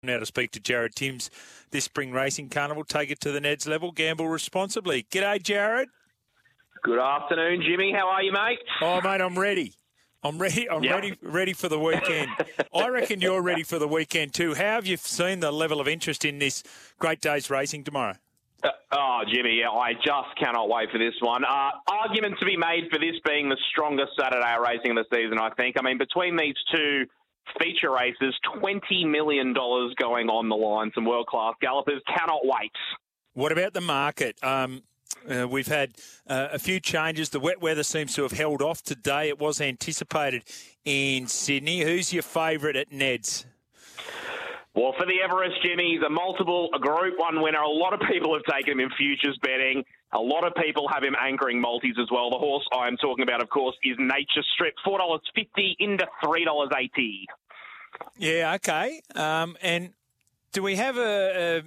Now to speak to Jared Timms this spring racing carnival. Take it to the Neds level. Gamble responsibly. G'day, Jared. Good afternoon, Jimmy. How are you, mate? Oh, mate, I'm ready. I'm ready for the weekend. I reckon you're ready for the weekend too. How have you seen the level of interest in this Great Days racing tomorrow? Jimmy, I just cannot wait for this one. Argument to be made for this being the strongest Saturday racing of the season, I think. I mean, between these two feature races, $20 million going on the line. Some world-class gallopers. Cannot wait. What about the market? We've had a few changes. The wet weather seems to have held off today. It was anticipated in Sydney. Who's your favourite at Neds? Well, for the Everest, Jimmy, he's a Group 1 winner. A lot of people have taken him in futures betting. A lot of people have him anchoring multis as well. The horse I am talking about, of course, is Nature Strip. $4.50 into $3.80. Yeah, okay. And do we have an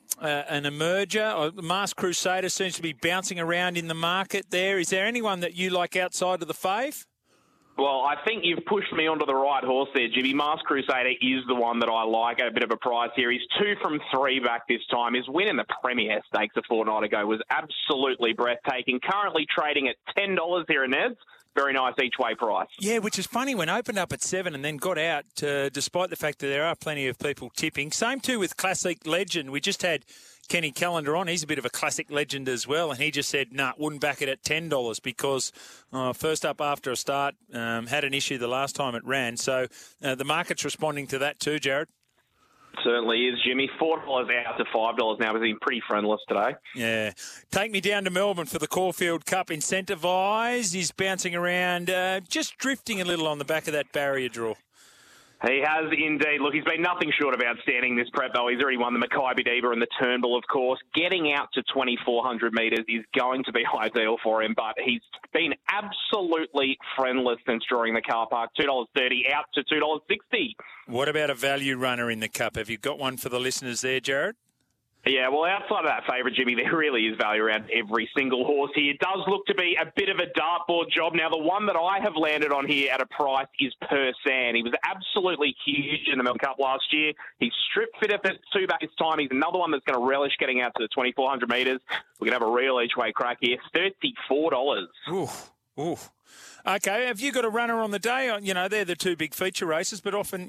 emerger? The Masked Crusader seems to be bouncing around in the market there. Is there anyone that you like outside of the fave? Well, I think you've pushed me onto the right horse there, Jimmy. Masked Crusader is the one that I like at a bit of a price here. He's 2 from 3 back this time. His win in the Premier Stakes a fortnight ago was absolutely breathtaking. Currently trading at $10 here in Neds. Very nice each-way price. Yeah, which is funny when opened up at 7 and then got out, despite the fact that there are plenty of people tipping. Same too with Classic Legend. We just had Kenny Callender on. He's a bit of a classic legend as well, and he just said, wouldn't back it at $10 because first up after a start, had an issue the last time it ran. So the market's responding to that too, Jared. Certainly is, Jimmy. $4 out to $5 now. We've been pretty friendless today. Yeah. Take me down to Melbourne for the Caulfield Cup. Incentivise. He's bouncing around, just drifting a little on the back of that barrier draw. He has indeed. Look, he's been nothing short of outstanding this prep, though. He's already won the Mackay Diva and the Turnbull, of course. Getting out to 2,400 metres is going to be ideal for him, but he's been absolutely friendless since drawing the car park. $2.30 out to $2.60. What about a value runner in the Cup? Have you got one for the listeners there, Jared? Yeah, well, outside of that favourite, Jimmy, there really is value around every single horse here. It does look to be a bit of a dartboard job. Now, the one that I have landed on here at a price is Persan. He was absolutely huge in the Melbourne Cup last year. He's strip fit at 2 back this time. He's another one that's going to relish getting out to the 2,400 metres. We're going to have a real each-way crack here. $34. Ooh. Okay, have you got a runner on the day? You know, they're the two big feature races, but often,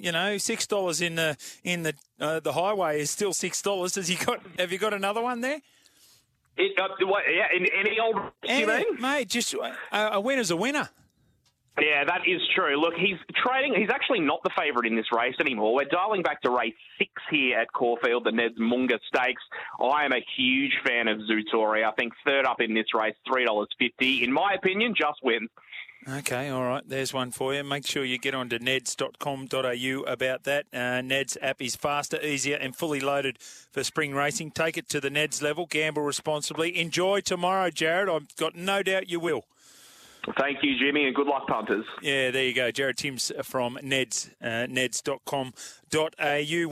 $6 in the highway is still $6. Have you got another one there? In any old race, you mean? Mate, just a winner's a winner. Yeah, that is true. Look, he's actually not the favourite in this race anymore. We're dialing back to race 6 here at Caulfield, the Neds Munga Stakes. I am a huge fan of Zootori. I think third up in this race, $3.50. In my opinion, just wins. Okay, all right. There's one for you. Make sure you get on to neds.com.au about that. Neds app is faster, easier and fully loaded for spring racing. Take it to the Neds level. Gamble responsibly. Enjoy tomorrow, Jared. I've got no doubt you will. Thank you, Jimmy, and good luck, punters. Yeah, there you go. Jared Timms from Neds, neds.com.au.